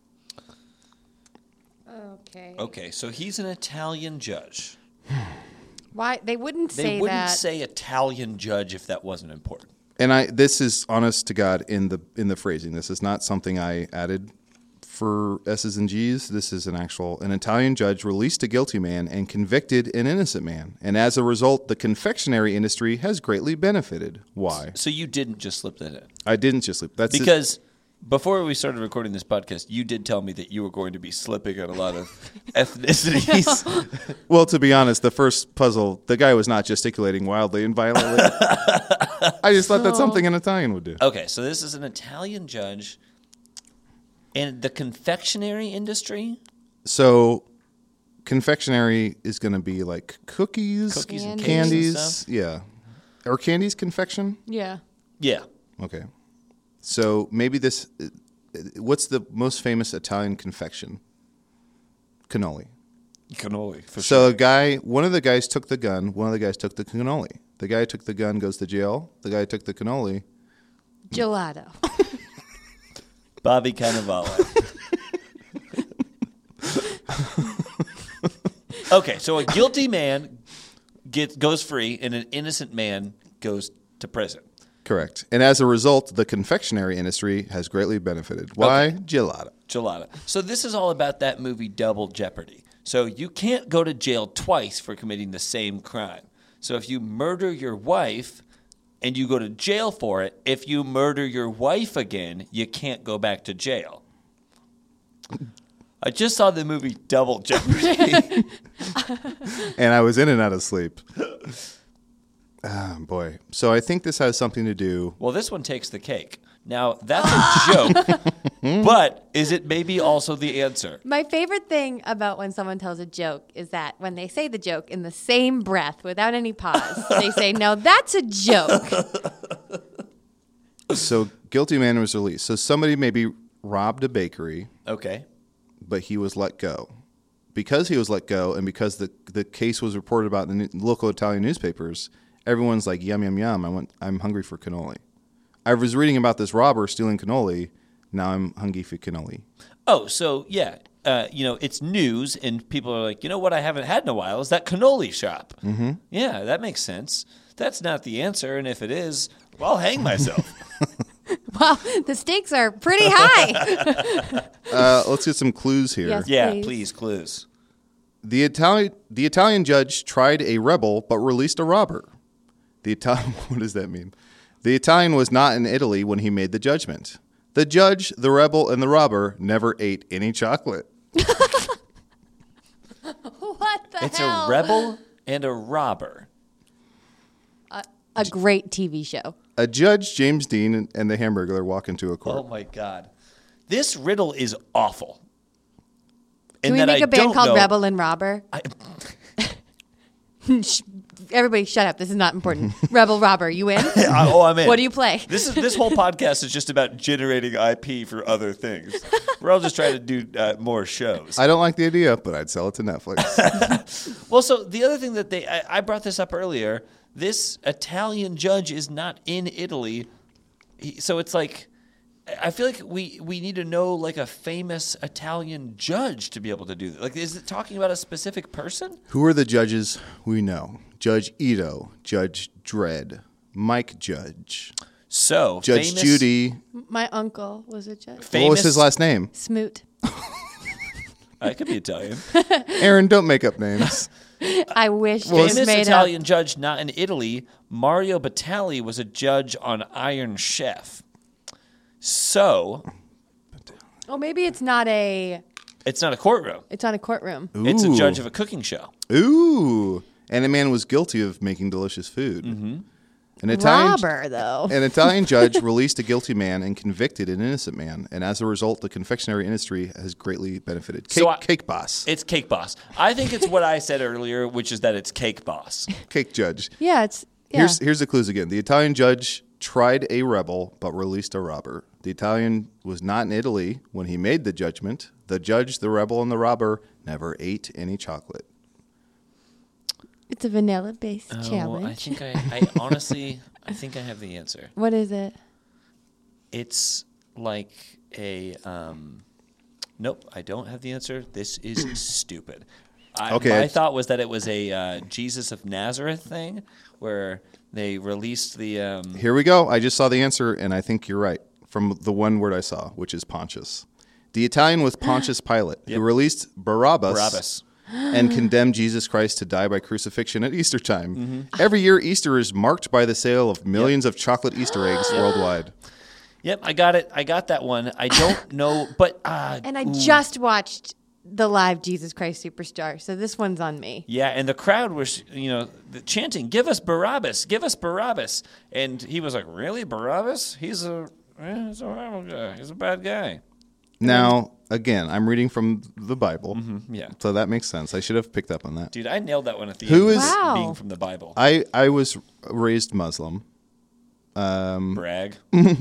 Okay. So he's an Italian judge. Why? They wouldn't say They wouldn't that. say Italian judge if that wasn't important. And this is honest to God in the phrasing. This is not something I added for S's and G's. This is an Italian judge released a guilty man and convicted an innocent man. And as a result, the confectionery industry has greatly benefited. Why? So you didn't just slip that in. I didn't just slip. That's Because before we started recording this podcast, you did tell me that you were going to be slipping on a lot of ethnicities. Well, to be honest, the first puzzle, the guy was not gesticulating wildly and violently. I just thought that's something an Italian would do. Okay, so this is an Italian judge in the confectionery industry. So confectionery is going to be like cookies and candies. and stuff? Yeah. Are candies confection? Yeah. Yeah. Okay. So maybe what's the most famous Italian confection? Cannoli. Cannoli, for So one of the guys took the gun, one of the guys took the cannoli. The guy who took the gun goes to jail. The guy who took the cannoli. Gelato. Bobby Cannavale. Okay, so a guilty man goes free and an innocent man goes to prison. Correct. And as a result, the confectionery industry has greatly benefited. Why? Okay. Gelato. So this is all about that movie Double Jeopardy. So you can't go to jail twice for committing the same crime. So if you murder your wife and you go to jail for it, if you murder your wife again, you can't go back to jail. I just saw the movie Double Jeopardy. And I was in and out of sleep. Boy. So I think this has something to do. Well, this one takes the cake. Now, that's a joke, but is it maybe also the answer? My favorite thing about when someone tells a joke is that when they say the joke in the same breath without any pause, they say, no, that's a joke. So guilty man was released. So somebody maybe robbed a bakery, Okay. but he was let go. Because he was let go and because the case was reported about in the local Italian newspapers, everyone's like, yum, yum, yum. I'm hungry for cannoli. I was reading about this robber stealing cannoli. Now I'm hungry for cannoli. Oh, so yeah, it's news, and people are like, you know what I haven't had in a while is that cannoli shop. Mm-hmm. Yeah, that makes sense. That's not the answer, and if it is, well, I'll hang myself. Well, the stakes are pretty high. Let's get some clues here. Yes. Yeah, Please. please, clues. The Italian judge tried a rebel but released a robber. What does that mean? The Italian was not in Italy when he made the judgment. The judge, the rebel, and the robber never ate any chocolate. What the It's hell? a rebel and a robber. A great TV show. A judge, James Dean, and the Hamburglar walk into a court. Oh my God, this riddle is awful. Can we make a band called Rebel and Robber? Everybody, shut up. This is not important. Rebel Robber, you in? I'm in. What do you play? This whole podcast is just about generating IP for other things. We're all just trying to do more shows. I don't like the idea, but I'd sell it to Netflix. Well, so the other thing that I brought this up earlier. This Italian judge is not in Italy, so it's like I feel like we need to know like a famous Italian judge to be able to do that. Like, is it talking about a specific person? Who are the judges we know? Judge Ito, Judge Dredd, Mike Judge, So Judge famous, Judy. My uncle was a judge. What was his last name? Smoot. I could be Italian. Aaron, don't make up names. I wish it Famous was made Italian up. judge not in Italy. Mario Batali was a judge on Iron Chef. So Oh, maybe it's not a it's not a courtroom. courtroom. It's a Ooh. judge of a cooking show. Ooh. And a man was guilty of making delicious food. Mm-hmm. Robber, though. An Italian judge released a guilty man and convicted an innocent man. And as a result, the confectionery industry has greatly benefited. Cake Boss. It's Cake Boss. I think it's what I said earlier, which is that it's Cake Boss. Cake Judge. Yeah, it's yeah. Here's the clues again. The Italian judge tried a rebel but released a robber. The Italian was not in Italy when he made the judgment. The judge, the rebel, and the robber never ate any chocolate. It's a vanilla-based Oh, challenge. I think I honestly, I think I have the answer. What is it? It's like a, nope, I don't have the answer. This is stupid. Okay. My thought was that it was a Jesus of Nazareth thing where they released the, Here we go. I just saw the answer, and I think you're right from the one word I saw, which is Pontius. The Italian was Pontius Pilate, who released Barabbas. And condemned Jesus Christ to die by crucifixion at Easter time. Mm-hmm. Every year, Easter is marked by the sale of millions of chocolate Easter eggs worldwide. Yep, I got it. I got that one. I don't know, but And I just watched the live Jesus Christ Superstar, so this one's on me. yeah, and the crowd was, chanting, "Give us Barabbas! Give us Barabbas!" And he was like, "Really, Barabbas? He's a horrible guy. He's a bad guy." Now, again, I'm reading from the Bible, Yeah, so that makes sense. I should have picked up on that. dude, I nailed that one at the Who end. is- Wow. being from the Bible? I was raised Muslim. Brag.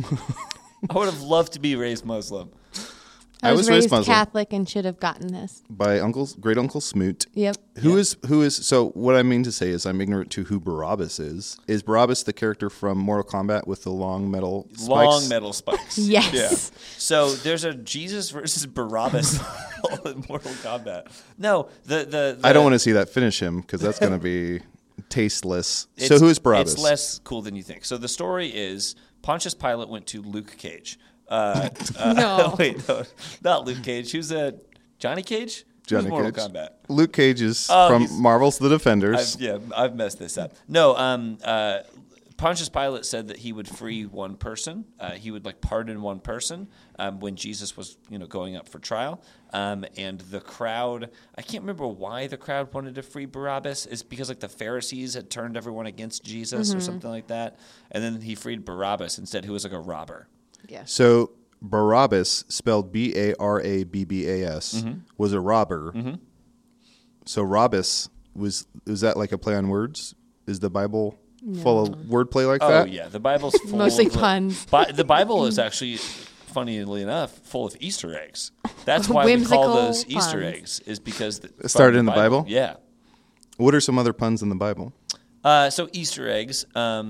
I would have loved to be raised Muslim. I I was was raised raised Muslim. Catholic and should have gotten this. By great uncle Smoot. Yep. Who is so what I mean to say is I'm ignorant to who Barabbas is. Is Barabbas the character from Mortal Kombat with the long metal spikes? Long metal spikes. Yes. Yeah. So there's a Jesus versus Barabbas in Mortal Kombat. No, the I don't want to see that finish him because that's going to be tasteless. So It's- who is Barabbas? It's less cool than you think. So the story is Pontius Pilate went to Luke Cage. No. Wait, no, not Luke Cage. Who's Johnny Cage? Johnny Who's Mortal Cage. Kombat? Luke Cage is Oh, from he's- Marvel's The Defenders. I've messed this up. No, Pontius Pilate said that he would free one person. He would pardon one person when Jesus was, going up for trial. And the crowd, I can't remember why the crowd wanted to free Barabbas. It's because the Pharisees had turned everyone against Jesus or something like that. And then he freed Barabbas instead, who was a robber. Yeah. So Barabbas, spelled Barabbas, Mm-hmm. was a robber. So Rabbas was that like a play on words? Is the Bible full of wordplay like Oh, that? yeah. The Bible's full Mostly of puns. The Bible is actually, funnily enough, full of Easter eggs. That's why we call Whimsical those Easter puns. eggs, is because It started in the Bible? Yeah. What are some other puns in the Bible? So Easter eggs.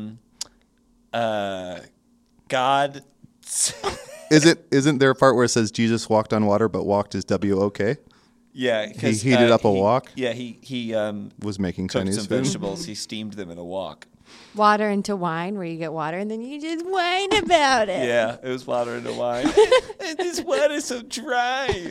God. Isn't there a part where it says Jesus walked on water, but walked is WOK? Yeah, He heated up a wok? Yeah, he Was making cooked Chinese some food. vegetables. He steamed them in a wok. Water into wine, where you get water and then you just whine about it. Yeah, it was water into wine. This water's so dry.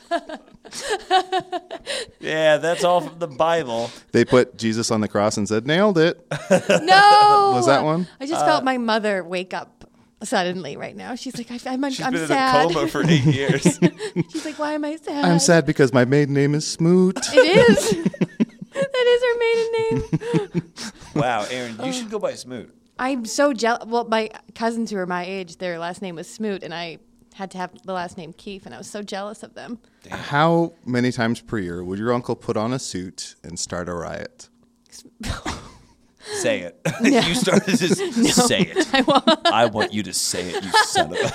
Yeah, that's all from the Bible. They put Jesus on the cross and said, "Nailed it." No. Was that one? I just felt my mother wake up suddenly right now. She's like, I'm She's I'm been sad. in a coma for 8 years. She's like, why am I sad? I'm sad because my maiden name is Smoot. It is. That is her maiden name. Wow, Aaron, you should go by Smoot. I'm so jealous. Well, my cousins who are my age, their last name was Smoot, and I had to have the last name Keefe, and I was so jealous of them. How many times per year would your uncle put on a suit and start a riot? Say it. You started to say it. I won't. I want you to say it, you son of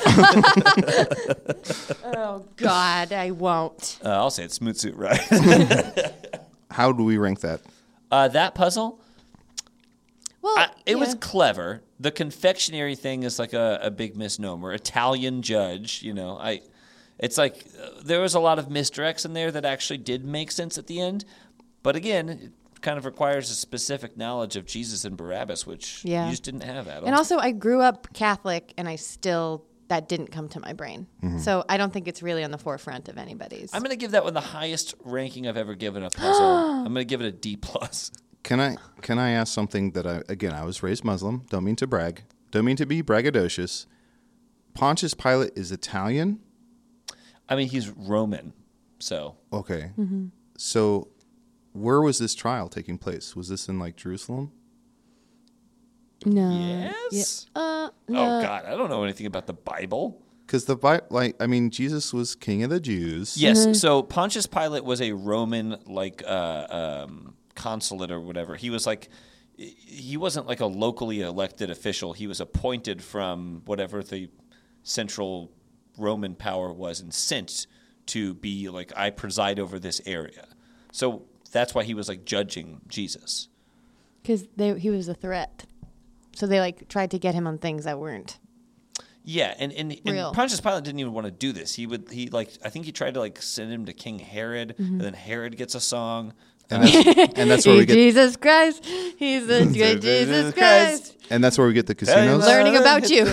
a... Oh, God, I won't. I'll say it. Smooth suit, right? How do we rank that? That puzzle, Well, it was clever. The confectionery thing is like a big misnomer. Italian judge, it's like there was a lot of misdirects in there that actually did make sense at the end. But again, it kind of requires a specific knowledge of Jesus and Barabbas, which you just didn't have, Adam. And also, I grew up Catholic, and that didn't come to my brain. Mm-hmm. So I don't think it's really on the forefront of anybody's. I'm going to give that one the highest ranking I've ever given a puzzle. I'm going to give it a D+. Can I ask something that I was raised Muslim. Don't mean to brag. Don't mean to be braggadocious. Pontius Pilate is Italian? I mean, he's Roman, so. Okay. Mm-hmm. So where was this trial taking place? Was this in like Jerusalem? No. Yes? No. Oh, God, I don't know anything about the Bible. Because Jesus was king of the Jews. Yes, so Pontius Pilate was a Roman, consulate or whatever. He wasn't like a locally elected official. He was appointed from whatever the central Roman power was and sent to be like, I preside over this area. So that's why he was like judging Jesus. Because he was a threat. So they tried to get him on things that weren't. Yeah, and Real. Pontius Pilate didn't even want to do this. I think he tried to send him to King Herod, and then Herod gets a song. And that's where we get Jesus Christ. He's the good Jesus Christ. and that's where we get the casinos. Learning about you.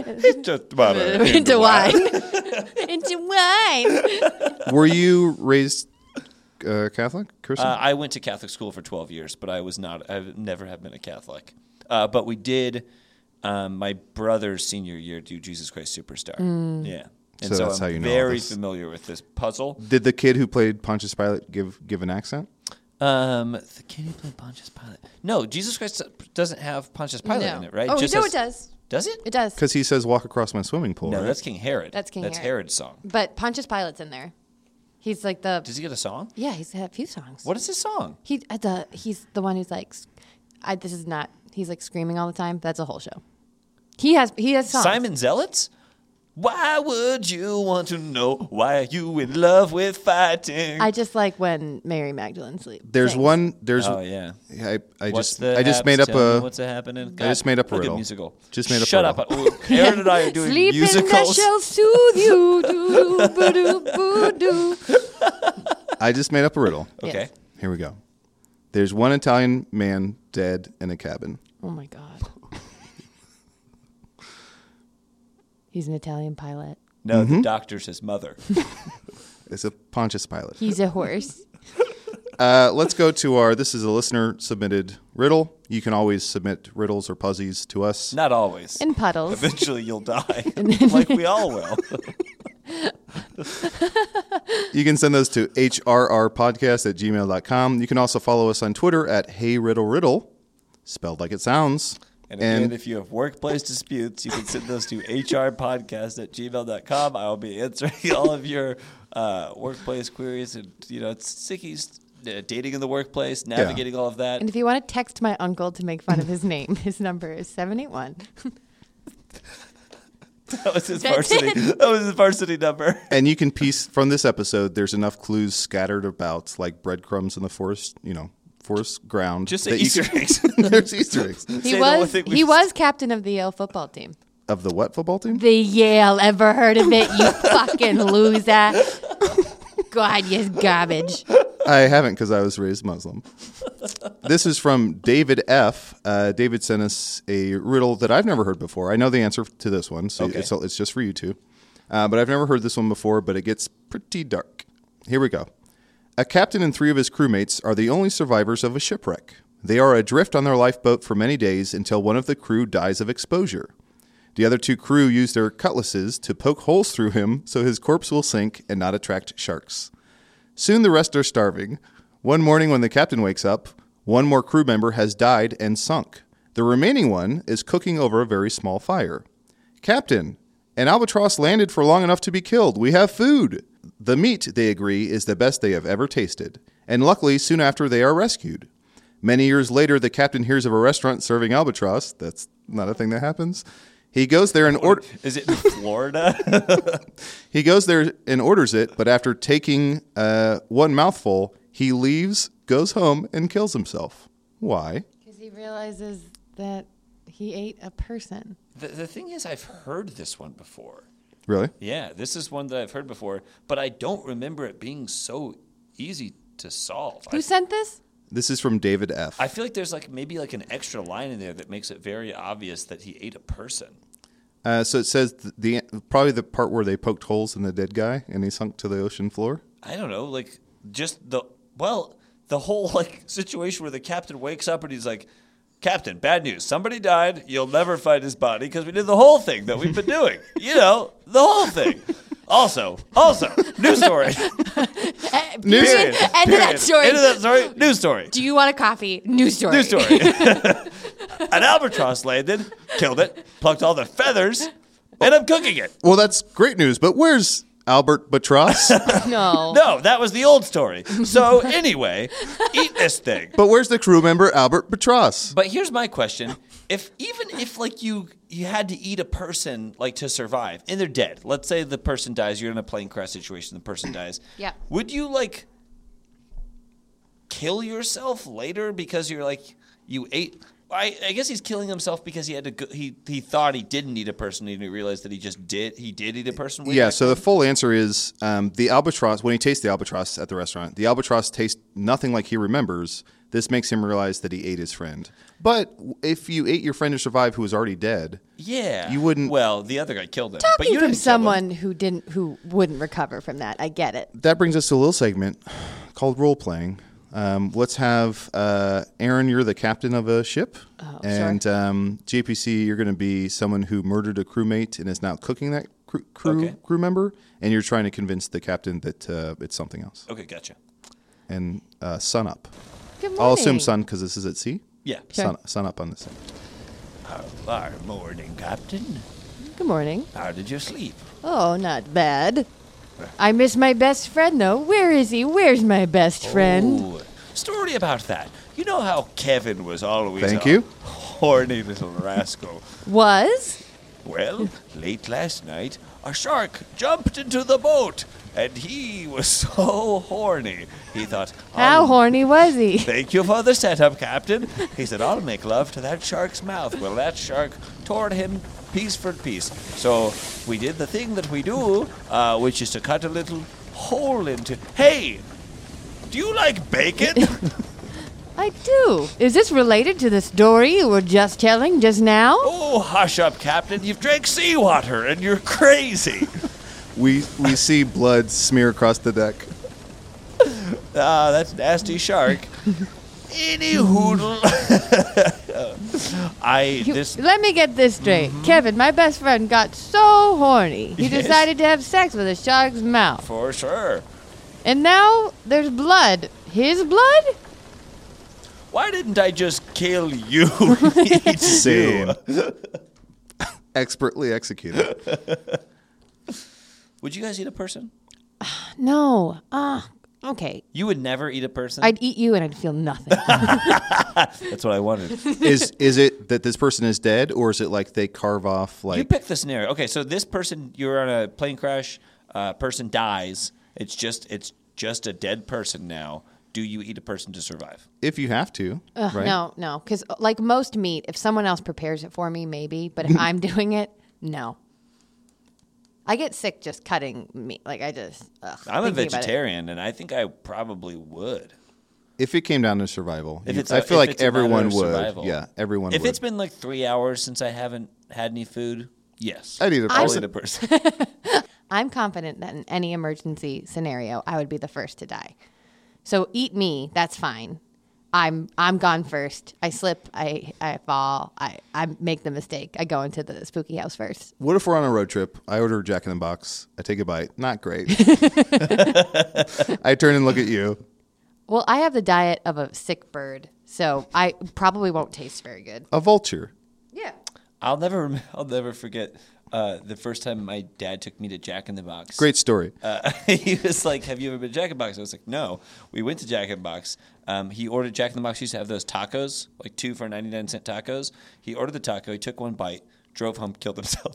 Into wine. Into wine. Were you raised Catholic, Christian? I went to Catholic school for 12 years, but I never have been a Catholic. But we did, my brother's senior year, do Jesus Christ Superstar. Yeah. And So that's I'm how you know all very this. familiar with this puzzle. Did the kid who played Pontius Pilate give an accent? The kid who played Pontius Pilate. No, Jesus Christ doesn't have Pontius Pilate in it, right? Oh, Just no, has- it does. Does it? It does. Because he says, "Walk across my swimming pool." No, right? that's King Herod. That's King Herod. Herod's song. But Pontius Pilate's in there. He's like the... Does he get a song? Yeah, he's had a few songs. What is his song? He's the one who's like... this is not... He's like screaming all the time. That's a whole show. He has songs. Simon Zealots? Why would you want to know why are you in love with fighting? I just like when Mary Magdalene sleeps. There's one. There's. Oh yeah. I What's just the just haps? made up Tell me a. what's happening? I just made up a look at riddle. musical. Just made up a Shut riddle. up. Aaron and I are doing Sleep musicals. in that shall soothe you. Doo, ba-doo, boo-doo. I just made up a riddle. Yes. Okay. Here we go. There's one Italian man dead in a cabin. Oh my God. He's an Italian pilot. No, the doctor's his mother. It's a Pontius Pilate. He's a horse. Let's go to our. This is a listener submitted riddle. You can always submit riddles or puzzles to us. Not always. In puddles. Eventually you'll die. Like we all will. You can send those to hrrpodcast@gmail.com. You can also follow us on Twitter at HeyRiddleRiddle, spelled like it sounds. And again, if you have workplace disputes, you can send those to hrpodcast@gmail.com. I'll be answering all of your workplace queries. And, it's sickies, dating in the workplace, navigating all of that. And if you want to text my uncle to make fun of his name, his number is 781. That was his That's varsity. it. That was his varsity number. And you can piece from this episode, there's enough clues scattered about, like breadcrumbs in the forest, forest ground. Just say that you Easter can- eggs. There's Easter eggs. He Say the one was thing he we've- was captain of the Yale football team. Of the what football team? The Yale, ever heard of it, you fucking loser? God, you garbage. I haven't because I was raised Muslim. This is from David F. David sent us a riddle that I've never heard before. I know the answer to this one, so Okay. it's just for you two. But I've never heard this one before, but it gets pretty dark. Here we go. A captain and 3 of his crewmates are the only survivors of a shipwreck. They are adrift on their lifeboat for many days until one of the crew dies of exposure. The other 2 crew use their cutlasses to poke holes through him so his corpse will sink and not attract sharks. Soon the rest are starving. One morning when the captain wakes up, one more crew member has died and sunk. The remaining one is cooking over a very small fire. Captain, an albatross landed for long enough to be killed. We have food. The meat, they agree, is the best they have ever tasted. And luckily, soon after, they are rescued. Many years later, the captain hears of a restaurant serving albatross. That's not a thing that happens. He goes there and Is it in Florida? He goes there and orders it, but after taking one mouthful, he leaves, goes home, and kills himself. Why? Because he realizes that he ate a person. The thing is, I've heard this one before. Really? Yeah, this is one that I've heard before, but I don't remember it being so easy to solve. Who sent this? This is from David F. I feel like there's maybe an extra line in there that makes it very obvious that he ate a person. So it says probably the part where they poked holes in the dead guy and he sunk to the ocean floor. I don't know, the whole situation where the captain wakes up and he's like, Captain, bad news. Somebody died. You'll never find his body because we did the whole thing that we've been doing. The whole thing. Also, news story. Period. End of that story. End of that story. News story. Do you want a coffee? News story. News story. An albatross landed, killed it, plucked all the feathers, and I'm cooking it. Well, that's great news, but where's Albert Batross? No. No, that was the old story. So anyway, eat this thing. But where's the crew member Albert Batross? But here's my question: if you had to eat a person to survive, and they're dead. Let's say the person dies. You're in a plane crash situation. The person dies. Yeah. Would you kill yourself later because you ate? I guess he's killing himself because he had to. He thought he didn't eat a person, and he realized that he just did. He did eat a person. Yeah. So the full answer is the albatross. When he tastes the albatross at the restaurant, the albatross tastes nothing like he remembers. This makes him realize that he ate his friend. But if you ate your friend to survive who was already dead, yeah, you wouldn't. Well, the other guy killed him. But Talking you from didn't kill him. someone who wouldn't recover from that, I get it. That brings us to a little segment called role playing. Let's have Aaron, you're the captain of a ship. Oh, and sure. JPC, you're going to be someone who murdered a crewmate and is now cooking that crew member. And you're trying to convince the captain that it's something else. Okay, gotcha. And sun up. Good morning. I'll assume sun because this is at sea. Yeah. Sure. Sun up on this thing. Our morning, Captain. Good morning. How did you sleep? Oh, not bad. I miss my best friend, though. Where is he? Where's my best friend? Oh, story about that. You know how Kevin was always Thank a you. horny little rascal. Was? Well, late last night, a shark jumped into the boat, and he was so horny. He thought, How horny was he? Thank you for the setup, Captain. He said, I'll make love to that shark's mouth. Well, that shark tore him piece for piece. So we did the thing that we do, which is to cut a little hole into... Hey, do you like bacon? I do. Is this related to the story you were just telling just now? Oh, hush up, Captain. You've drank seawater, and you're crazy. We see blood smear across the deck. That's nasty shark. Any hoodle. Let me get this straight. Kevin, my best friend, got so horny. He Yes. decided to have sex with a shark's mouth. For sure. And now there's blood. His blood? Why didn't I just kill you? Same. Expertly executed. Would you guys eat a person? No. Okay. You would never eat a person? I'd eat you and I'd feel nothing. That's what I wanted. Is it that this person is dead, or is it like they carve off You like? pick the scenario. Okay, so this person, you're on a plane crash, person dies. It's just a dead person now. Do you eat a person to survive? If you have to, right? No. Because like most meat, if someone else prepares it for me, maybe. But if I'm doing it, no. I get sick just cutting meat. Like I just. I'm a thinking about it. vegetarian, and I think I probably would. If it came down to survival, If it's I feel if like it's a matter everyone of would. survival. Yeah, everyone If would. it's been like 3 hours since I haven't had any food, yes. I'd eat a I'll person. eat a person. I'm confident that in any emergency scenario, I would be the first to die. So eat me. That's fine. I'm gone first. I slip. I fall. I make the mistake. I go into the spooky house first. What if we're on a road trip? I order Jack in the Box. I take a bite. Not great. I turn and look at you. Well, I have the diet of a sick bird, so I probably won't taste very good. A vulture. Yeah. I'll never forget the first time my dad took me to Jack in the Box. Great story. He was like, "Have you ever been to Jack in the Box?" I was like, "No." We went to Jack in the Box. He ordered Jack in the Box. He used to have those tacos, like 2 for 99-cent tacos. He ordered the taco. He took one bite, drove home, killed himself.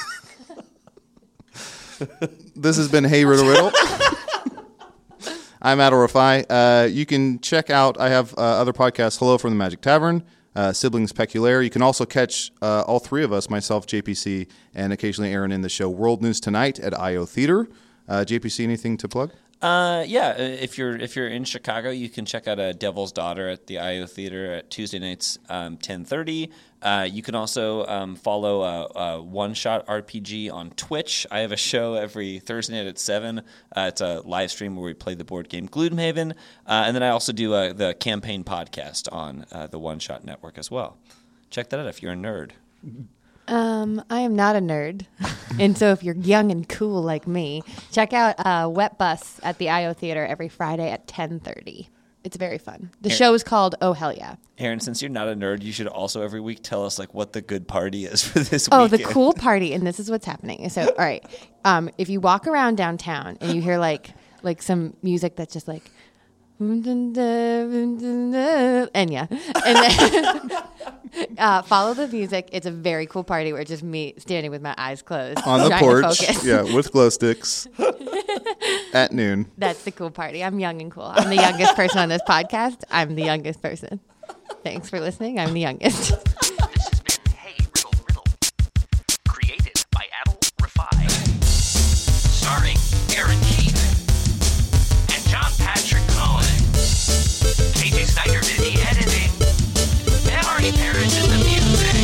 This has been Hey Riddle Riddle. I'm Adel Rafai. You can check out, I have other podcasts, Hello from the Magic Tavern, Siblings Peculiar. You can also catch all three of us, myself, JPC, and occasionally Aaron in the show World News Tonight at IO Theater. JPC, anything to plug? Yeah, if you're in Chicago, you can check out Devil's Daughter at the IO Theater at Tuesday nights, 10:30. You can also follow One Shot RPG on Twitch. I have a show every Thursday night at 7. It's a live stream where we play the board game Gloomhaven. And then I also do the campaign podcast on the One Shot Network as well. Check that out if you're a nerd. I am not a nerd. And so if you're young and cool like me, check out Wet Bus at the IO Theater every Friday at 10:30. It's very fun. The show is called Oh Hell Yeah. Aaron, since you're not a nerd, you should also every week tell us like what the good party is for this Oh, weekend. the cool party, and this is what's happening. So, all right, if you walk around downtown and you hear like some music that's just like, and yeah, and then follow the music. It's a very cool party where it's just me standing with my eyes closed On the trying to porch, focus. yeah, with glow sticks at noon. That's the cool party. I'm young and cool. I'm the youngest person on this podcast. I'm the youngest person. Thanks for listening. I'm the youngest. This has been Hey Riddle Riddle. Created by Adel Rafai. Starring Aaron Keith and John Patrick Cohen. KJ Snyder did the editing. And Arnie Parrish did the music.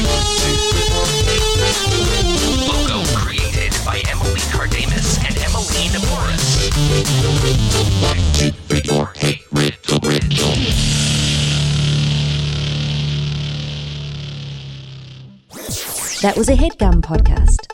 Logo created by Emily Cardamus and Emmeline Morris. 1, 2, 3, 4, Hey Riddle Riddle. That was a HeadGum podcast.